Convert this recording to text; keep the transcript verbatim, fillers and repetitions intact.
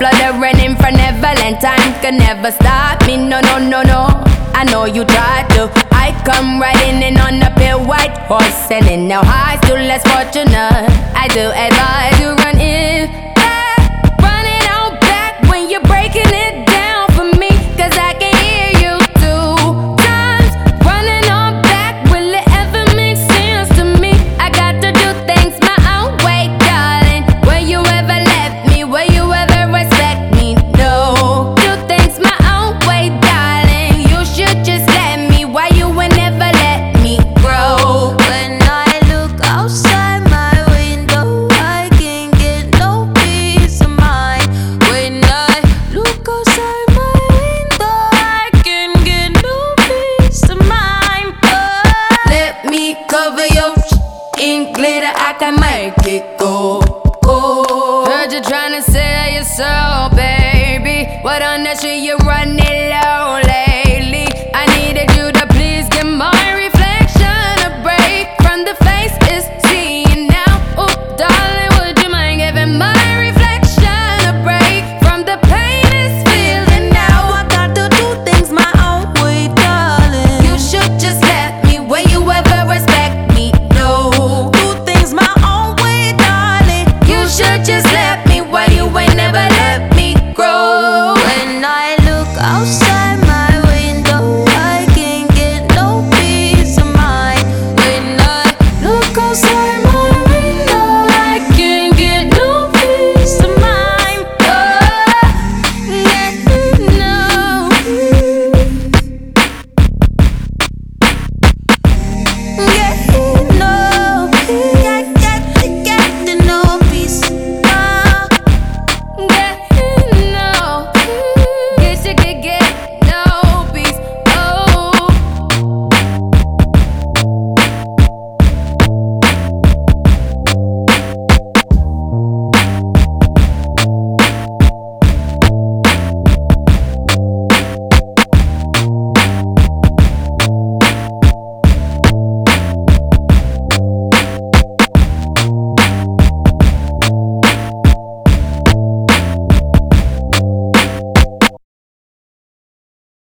fluttering in for Neverland. Time can never stop me, no, no, no, no. I know you tried to. I come riding in on a pale white horse, selling now high, still less fortunate. I do advise you run in back, running out back when you're breaking it down for me, cause I can hear you two times. Running on back, will it ever make sense to me? I got to do things my own way, darling. Will you ever let me? Will you ever respect me? No. Do things my own way, darling. You should just let me. Why you will never let me grow? When I look outside my window, I can't get no peace of mind. When I look outside my window, I can't get no peace of mind. Oh. Let me cover your sh- in glitter, I can make it go. Oh. Heard you tryna sell your soul, baby. What on that shit you running